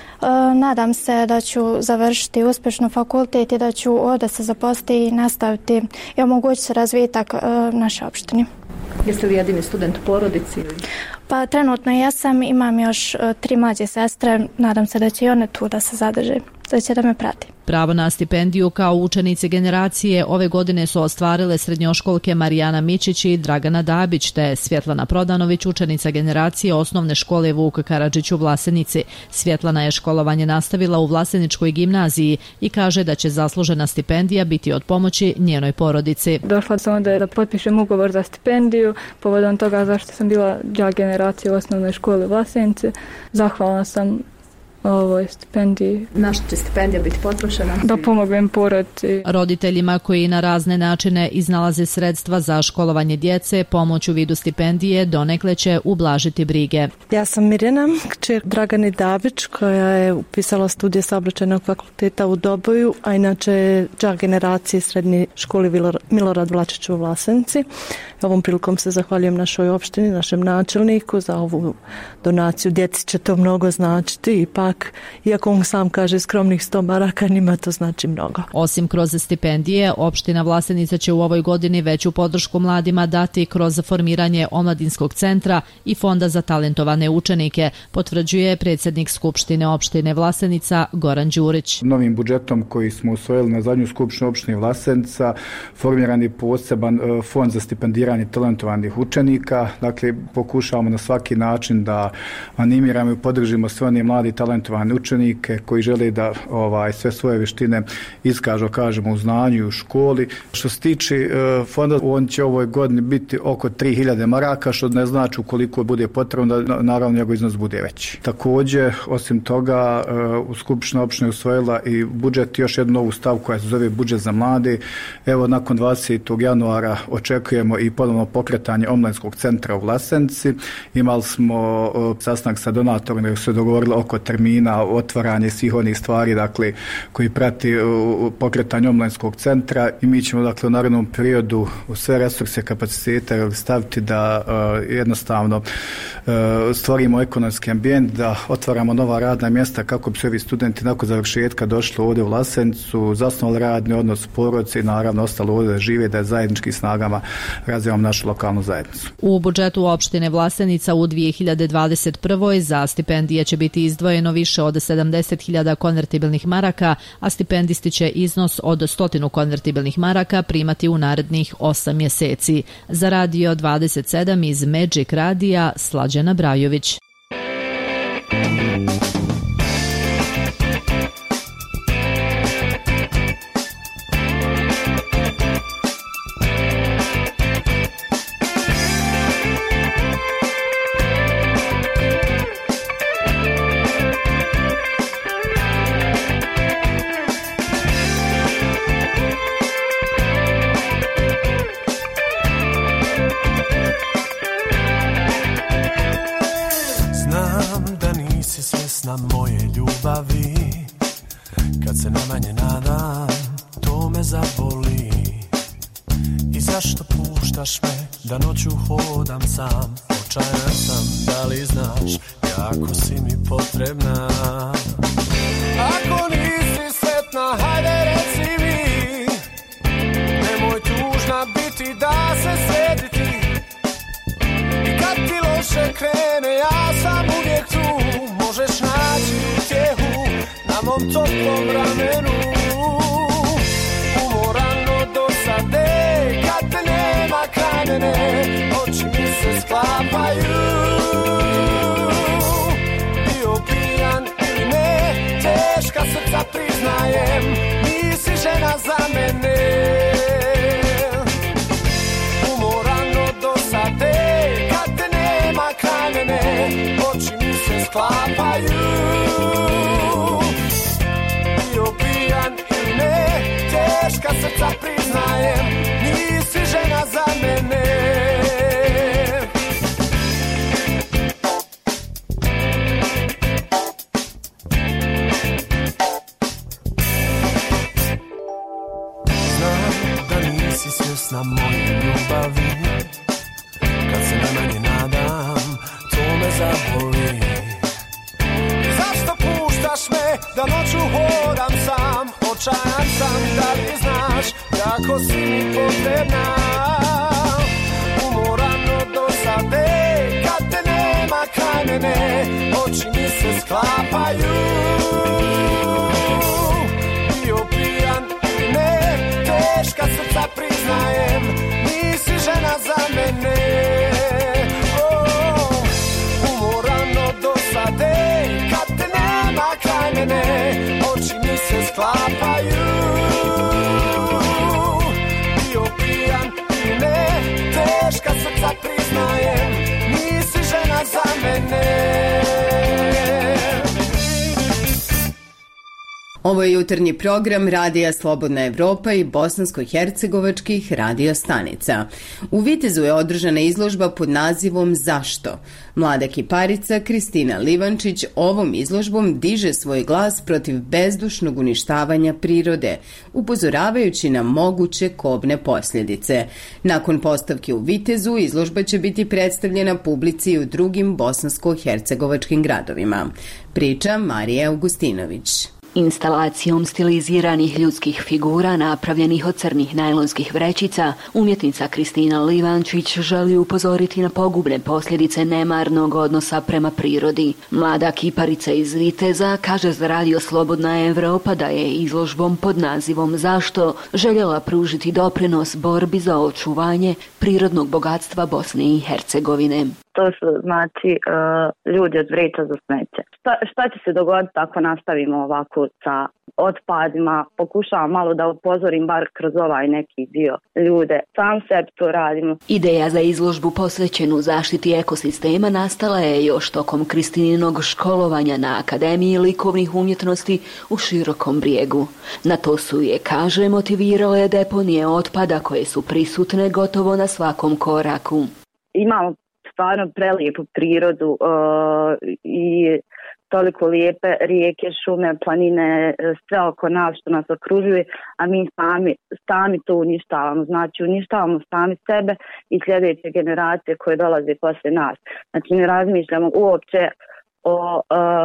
Nadam se da ću završiti uspješno fakultet i da ću ovdje se zaposliti i nastaviti i omogućiti razvitak naše opštine. Jeste li jedini student u porodici? Pa trenutno jesam, imam još 3 mlađe sestre, nadam se da će i one tu da se zadrže, da će da me prati. Pravo na stipendiju kao učenice generacije ove godine su ostvarile srednjoškolke Marijana Mičić i Dragana Dabić, te Svjetlana Prodanović, učenica generacije osnovne škole Vuk Karadžić u Vlasenici. Svjetlana je školovanje nastavila u Vlaseničkoj gimnaziji i kaže da će zaslužena stipendija biti od pomoći njenoj porodici. Došla sam onda da potpišem ugovor za stipendiju, povodom toga zašto sam bila đak generacije u osnovnoj školi Vlasenici. Zahvalna sam ovoj stipendiji. Na što će stipendija biti potrošena? Da pomognem porodici. Roditeljima koji na razne načine iznalaze sredstva za školovanje djece, pomoć u vidu stipendije donekle će ublažiti brige. Ja sam Mirjana, kćer Dragane Dabić, koja je upisala studije saobraćajnog fakulteta u Doboju, a inače je đak generacije srednje škole Milorad Vlačić u Vlasenci. Ovom prilikom se zahvaljujem našoj opštini, našem načelniku za ovu donaciju. Djeci će to mnogo značiti, ipak, iako on sam kaže skromnih 100 maraka, njima to znači mnogo. Osim kroz stipendije, opština Vlasenica će u ovoj godini veću podršku mladima dati kroz formiranje omladinskog centra i fonda za talentovane učenike, potvrđuje predsjednik Skupštine opštine Vlasenica Goran Đurić. Novim budžetom koji smo usvojili na zadnju skupštinu opštine Vlasenica formiran je poseban fond za stipendiranje talentovanih učenika. Dakle, pokušavamo na svaki način da animiramo i podržimo sve one mladi talentovane talentovane učenike koji žele da sve svoje vještine iskažu, kažemo, u znanju i u školi. Što se tiče fonda, on će ovoj godini biti oko 3000 maraka, što ne znači ukoliko bude potrebno da naravno njegov iznos bude veći. Također, osim toga, u Skupština opštine usvojila i budžet, još jednu novu stavku koja se zove budžet za mlade. Evo, nakon 20. januara očekujemo i ponovno pokretanje omladinskog centra u Vlasenci. Imali smo sastanak sa donatorima koji su se dogovorili oko termina, otvaranje svih onih stvari, dakle, koji prati pokretanje omladinskog centra i mi ćemo, dakle, u narednom periodu u sve resurse, kapacitete staviti da jednostavno stvorimo ekonomski ambijent, da otvaramo nova radna mjesta kako bi se ovi studenti nakon završetka došli ovdje u Vlasencu, zasnovali radni odnos porodice i naravno ostalo ovdje da žive, da zajedničkim snagama razvijamo našu lokalnu zajednicu. U budžetu opštine Vlasenica u 2021. za stipendije će biti izdvojeno više od 70.000 konvertibilnih maraka, a stipendisti će iznos od 100 konvertibilnih maraka primati u narednih 8 mjeseci. Za Radio 27 iz Magic Radija, Slađana Brajović. Moje ljubavi, kad se najmanje nadam, to me zaboli. I zašto puštaš me da noću hodam sam? Očajan sam, da li znaš, jako si mi potrebna. Ako nisi sretna, hajde reci mi, nemoj tužna biti da se srediti. I kad ti loše krene, ja sam uvijek tu. Možeš naći utjehu na mom toplom ramenu. Umoran od dosade, kad te nema kraj mene, oči mi se sklapaju. Bio pijan ili ne, teška srca priznajem, nisi žena za mene. Umoran od dosade, kad te nema kraj mene, oči mi se sklapaju. Bio pijan ili ne, teška srca priznajem, nisi žena za mene. Znam da nisi svjesna moje ljubavi, kad se najmanje nadam, to me zaboli. Zašto puštaš me da noću hodam sam? Očajan sam, da li znaš, jako si mi potrebna. Umoran od dosade, kad te nema kraj mene, oči mi se sklapaju. Bio pijan ili ne, teška srca priznajem, nisi žena za mene. Kad te nema kraj mene, oči mi se sklapaju. Bio pijan ili ne, teška srca priznajem, nisi žena za mene. Ovo je jutarnji program Radija Slobodna Evropa i bosansko-hercegovačkih radio stanica. U Vitezu je održana izložba pod nazivom Zašto? Mlada kiparica Kristina Livančić ovom izložbom diže svoj glas protiv bezdušnog uništavanja prirode, upozoravajući na moguće kobne posljedice. Nakon postavke u Vitezu, izložba će biti predstavljena publici u drugim bosansko-hercegovačkim gradovima. Priča Marija Augustinović. Instalacijom stiliziranih ljudskih figura napravljenih od crnih najlonskih vrećica, umjetnica Kristina Livančić želi upozoriti na pogubne posljedice nemarnog odnosa prema prirodi. Mlada kiparica iz Viteza kaže za Radio Slobodna Evropa da je izložbom pod nazivom Zašto željela pružiti doprinos borbi za očuvanje prirodnog bogatstva Bosne i Hercegovine. to su znači ljudi od vreća za smeće. Šta će se dogoditi ako nastavimo ovako sa otpadima? Pokušavam malo da upozorim bar kroz ovaj neki dio ljude. Sam sebi to radimo. Ideja za izložbu posvećenu zaštiti ekosistema nastala je još tokom Kristininog školovanja na Akademiji likovnih umjetnosti u Širokom Brijegu. Na to su je, kaže, motivirale deponije otpada koje su prisutne gotovo na svakom koraku. Imamo stvarno prelijepu prirodu i toliko lijepe rijeke, šume, planine, sve oko nas što nas okružuje, a mi sami to uništavamo. Znači uništavamo sami sebe i sljedeće generacije koje dolaze poslije nas. Znači ne razmišljamo uopće o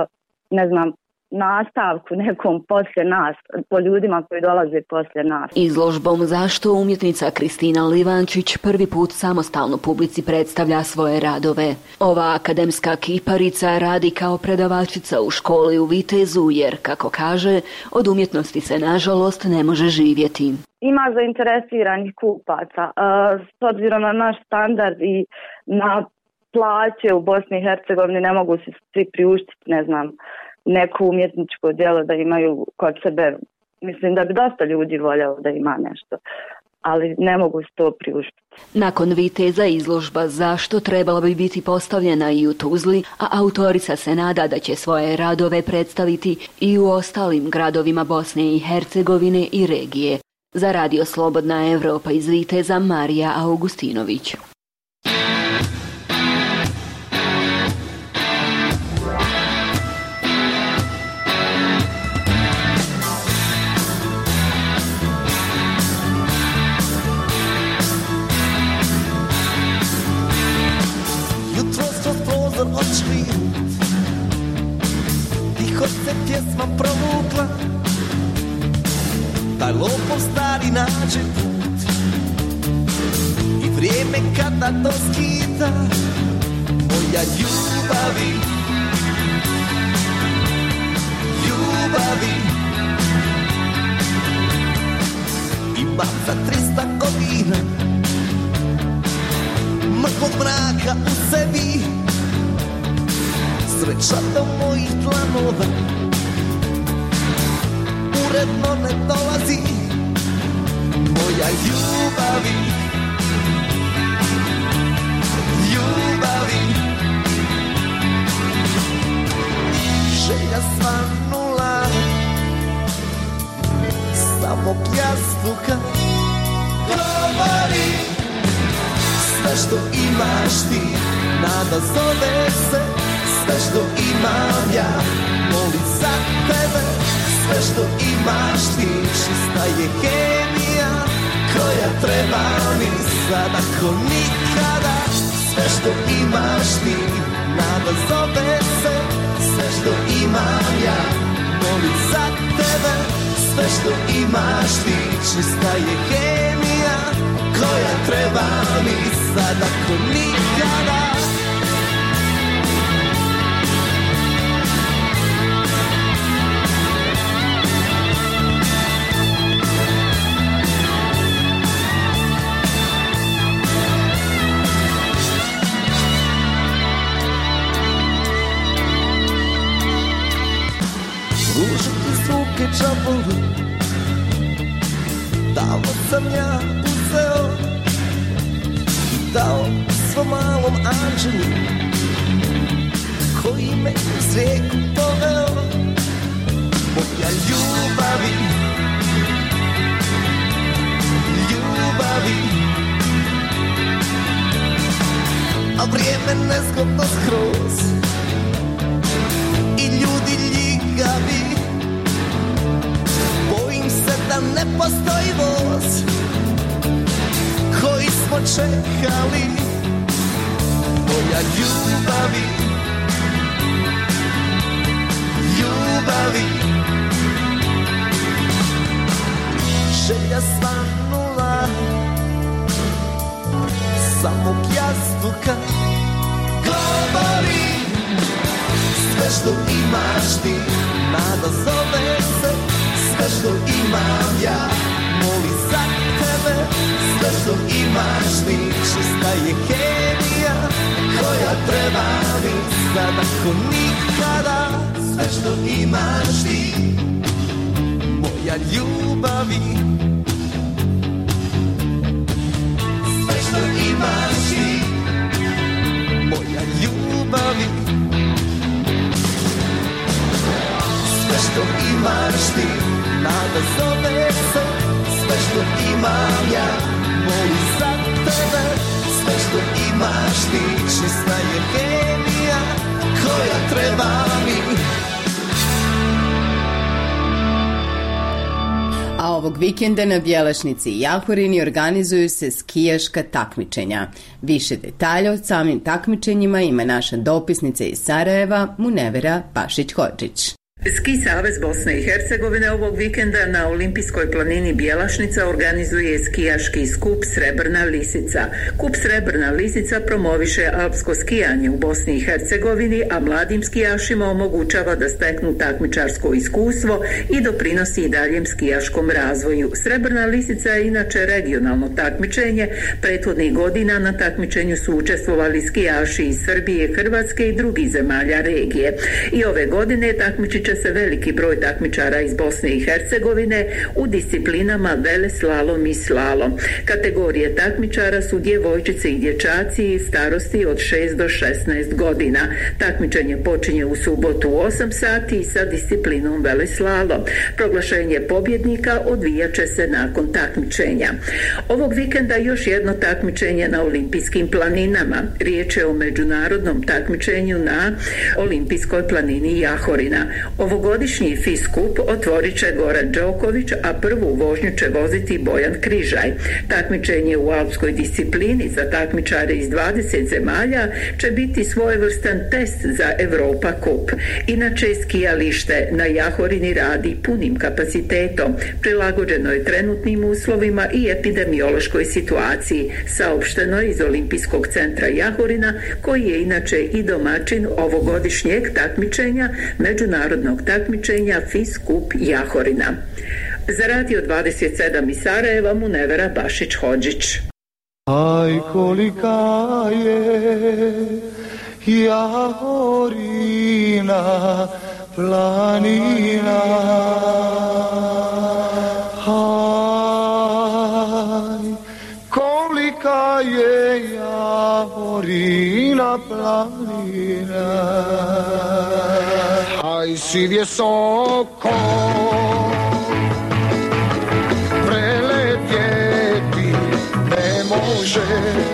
nastavku nekom poslije nas, po ljudima koji dolaze poslije nas. Izložbom Zašto umjetnica Kristina Livančić prvi put samostalno publici predstavlja svoje radove. Ova akademska kiparica radi kao predavačica u školi u Vitezu jer, kako kaže, od umjetnosti se nažalost ne može živjeti. Ima zainteresiranih kupaca. S obzirom na naš standard i na plaće u Bosni i Hercegovini ne mogu se svi priuštiti, neko umjetničko djelo da imaju kod sebe. Mislim da bi dosta ljudi voljelo da ima nešto, ali ne mogu se to priuštiti. Nakon Viteza izložba Zašto trebala bi biti postavljena i u Tuzli, a autorica se nada da će svoje radove predstaviti i u ostalim gradovima Bosne i Hercegovine i regije. Za Radio Slobodna Evropa iz Viteza, Marija Augustinović. Tiho se pjesma provukla, taj lopov stari nađe put i vrijeme kada to skita. Moja ljubavi, ljubavi, imam za 300 godina mrtvog mraka u sebi. Sreća do mojih dlanova uredno ne dolazi. Moja ljubavi, ljubavi, želja svanula samo pljastuka. Govori sve što imaš ti, nada zove se. Sve što imam ja, molim za tebe. Sve što imaš ti, čista je kemija koja treba mi sada ko nikada. Sve što imaš ti, nada zove se. Sve što imam ja, molim za tebe. Sve što imaš ti, čista je kemija koja treba mi sada ko nikada. Čabolu, davno sam ja uzeo i dao svom malom anđelu koji me uz rijeku poveo. Moja ljubavi, ljubavi, a vrijeme nezgodno skroz i ljudi ljigavi. Da ne postoji voz koji smo čekali. Moja ljubavi, ljubavi, želja svanula samo pljastuka. Govori sve što imaš ti, nada zove se. Sve što imam ja, molim za tebe. Sve što imaš ti, čista je kemija koja koja treba mi sada ko nikada. Sve što imaš ti, moja ljubavi. Sve što imaš ti, moja ljubavi. Sve što imaš ti, nada zove se. Sve što imam ja, molim za tebe. Sve što imaš ti, čista je genija koja treba mi. A ovog vikenda na Bjelašnici i Jahorini organizuju se skijaška takmičenja. Više detalja o samim takmičenjima ima naša dopisnica iz Sarajeva, Munevera Pašić-Hodžić. Ski savez Bosne i Hercegovine ovog vikenda na olimpijskoj planini Bjelašnica organizuje skijaški skup Srebrna lisica. Kup Srebrna lisica promoviše alpsko skijanje u Bosni i Hercegovini, a mladim skijašima omogućava da steknu takmičarsko iskustvo i doprinosi daljem skijaškom razvoju. Srebrna lisica je inače regionalno takmičenje. Prethodnih godina na takmičenju su učestvovali skijaši iz Srbije, Hrvatske i drugih zemalja regije. I ove godine takmičiće se veliki broj takmičara iz Bosne i Hercegovine u disciplinama veleslalom i slalom. Kategorije takmičara su djevojčice i dječaci starosti od 6 do 16 godina. Takmičenje počinje u subotu u 8 sati sa disciplinom veleslalom. Proglašenje pobjednika odvijat će se nakon takmičenja. Ovog vikenda još jedno takmičenje na olimpijskim planinama. Riječ je o međunarodnom takmičenju na olimpijskoj planini Jahorina. Ovogodišnji FI skup otvorit će Goran Đoković, a prvu vožnju će voziti Bojan Križaj. Takmičenje u alpskoj disciplini za takmičare iz 20 zemalja će biti svojevrstan test za Europa Kup. Inače, skijalište na Jahorini radi punim kapacitetom. Prilagođeno je trenutnim uslovima i epidemiološkoj situaciji, saopšteno je iz Olimpijskog centra Jahorina, koji je inače i domaćin ovogodišnjeg takmičenja, međunarodnog takmičenja FI skup Jahorina. Za Radio 27 iz Sarajeva, Munevera Pašić-Hodžić. Aj kolika je Jahorina planina, aj kolika je Jahorina planina. Aj si visoko preletjeti ne može,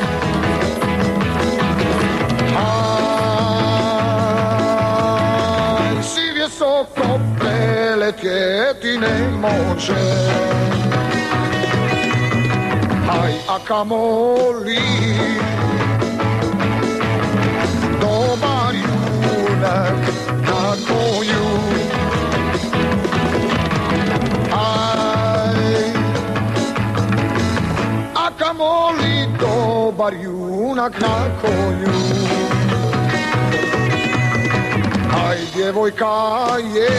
aj si visoko preletjeti ne može, aj a kamoli dobar junak na konju, aj, a kamoli dobar junak na konju, aj djevojka je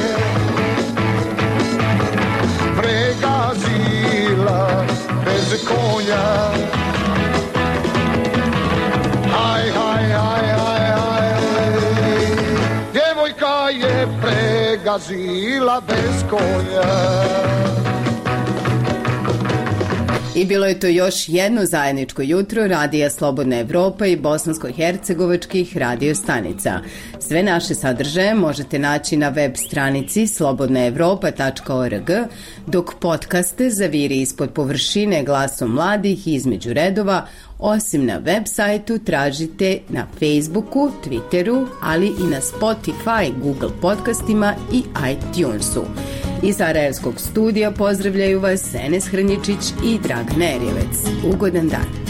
pregazila bez konja, aj, aj, aj, aj, aj, djevojka je pregazila bez konja. I bilo je to još jedno zajedničko jutro Radija Slobodna Evropa i bosansko-hercegovačkih radio stanica. Sve naše sadržaje možete naći na web stranici slobodnaevropa.org, dok podcaste Zaviri ispod površine glasom mladih između redova, osim na web sajtu, tražite na Facebooku, Twitteru, ali i na Spotify, Google podcastima i iTunesu. Iz Sarajevskog studija pozdravljaju vas Enes Hrnjičić i Dragan Erjevec. Ugodan dan.